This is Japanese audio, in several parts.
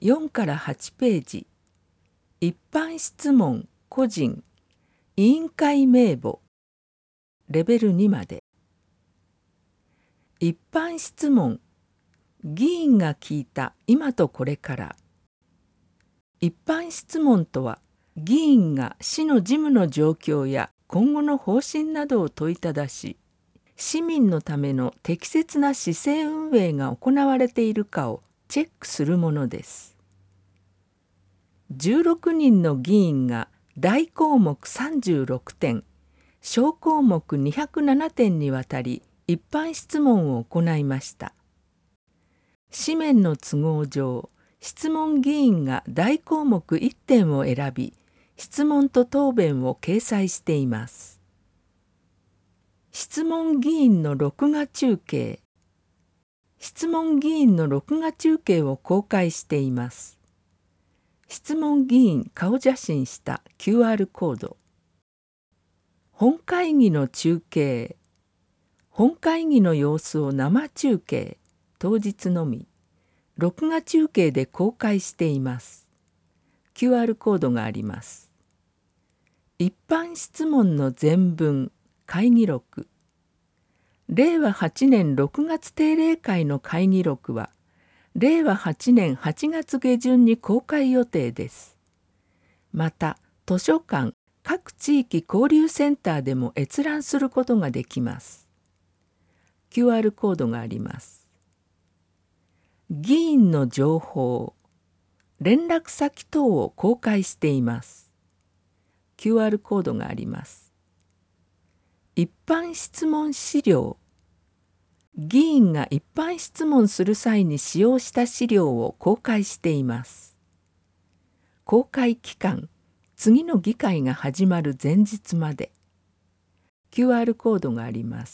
4から8ページ、一般質問個人、委員会名簿、レベル2まで。一般質問、議員が聞いた今とこれから。一般質問とは、議員が市の事務の状況や今後の方針などを問いただし、市民のための適切な市政運営が行われているかをチェックするものです。16人の議員が大項目36点、小項目207点にわたり一般質問を行いました。紙面の都合上、質問議員が大項目1点を選び、質問と答弁を掲載しています。質問議員の録画中継。質問議員の録画中継を公開しています。質問議員顔写真した QR コード。本会議の中継。本会議の様子を生中継、当日のみ、録画中継で公開しています。QR コードがあります。一般質問の全文、会議録。令和8年6月定例会の会議録は、令和8年8月下旬に公開予定です。また、図書館、各地域交流センターでも閲覧することができます。QR コードがあります。議員の情報、連絡先等を公開しています。QR コードがあります。一般質問資料、議員が一般質問する際に使用した資料を公開しています。公開期間、次の議会が始まる前日まで。QR コードがあります。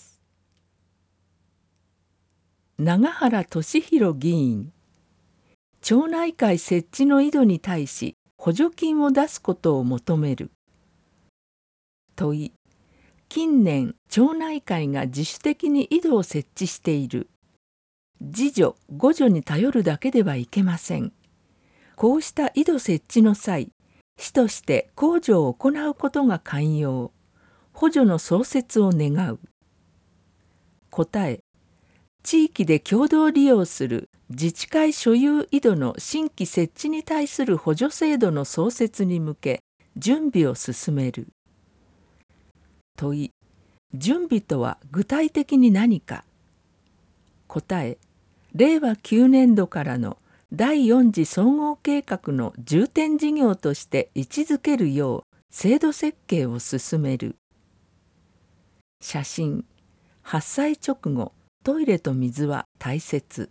永原俊弘議員、町内会設置の井戸に対し補助金を出すことを求める。問い、近年町内会が自主的に井戸を設置している。自助・互助に頼るだけではいけません。こうした井戸設置の際、市として公助を行うことが肝要。補助の創設を願う。答え、地域で共同利用する自治会所有井戸の新規設置に対する補助制度の創設に向け準備を進める。問い、準備とは具体的に何か。答え、令和9年度からの第4次総合計画の重点事業として位置づけるよう制度設計を進める。写真、発災直後、トイレと水は大切。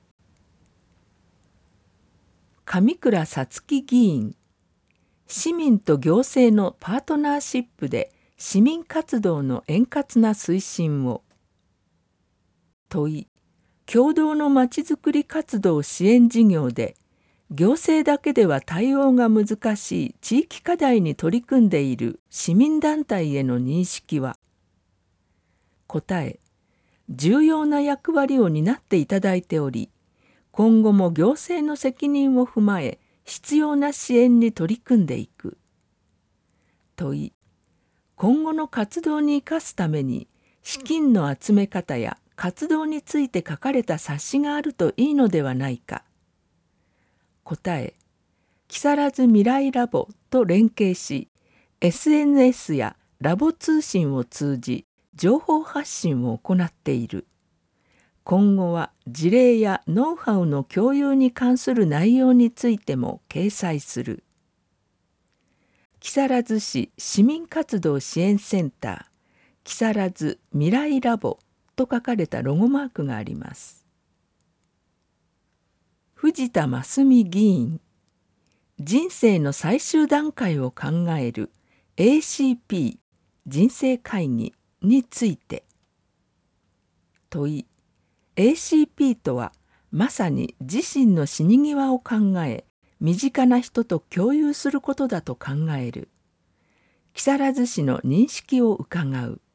上倉さつき議員、市民と行政のパートナーシップで市民活動の円滑な推進を。問い、共同のまちづくり活動支援事業で行政だけでは対応が難しい地域課題に取り組んでいる市民団体への認識は。答え、重要な役割を担っていただいており、今後も行政の責任を踏まえ必要な支援に取り組んでいく。問い、今後の活動に生かすために資金の集め方や活動について書かれた冊子があるといいのではないか。答え、木更津未来ラボと連携し、SNS やラボ通信を通じ情報発信を行っている。今後は事例やノウハウの共有に関する内容についても掲載する。木更津市市民活動支援センター木更津未来ラボと書かれたロゴマークがあります。藤田真澄議員、人生の最終段階を考える ACP 人生会議について。問い、ACP とはまさに自身の死に際を考え、身近な人と共有することだと考える。木更津市の認識を伺う。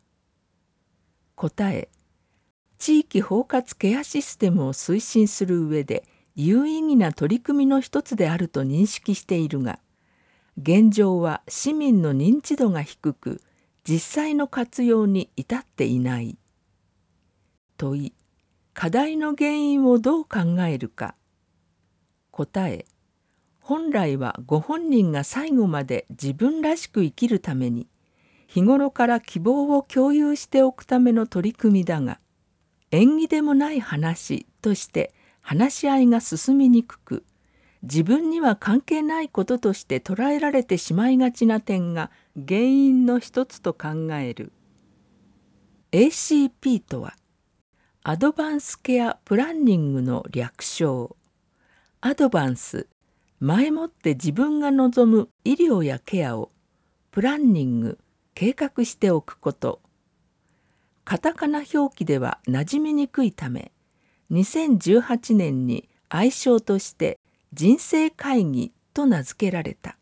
答え、地域包括ケアシステムを推進する上で有意義な取り組みの一つであると認識しているが、現状は市民の認知度が低く、実際の活用に至っていない。問い、課題の原因をどう考えるか。答え、本来はご本人が最後まで自分らしく生きるために、日頃から希望を共有しておくための取り組みだが、縁起でもない話として話し合いが進みにくく、自分には関係ないこととして捉えられてしまいがちな点が原因の一つと考える。ACP とは、アドバンスケアプランニングの略称。アドバンス、前もって自分が望む医療やケアを、プランニング、計画しておくこと。カタカナ表記では馴染みにくいため、2018年に愛称として人生会議と名付けられた。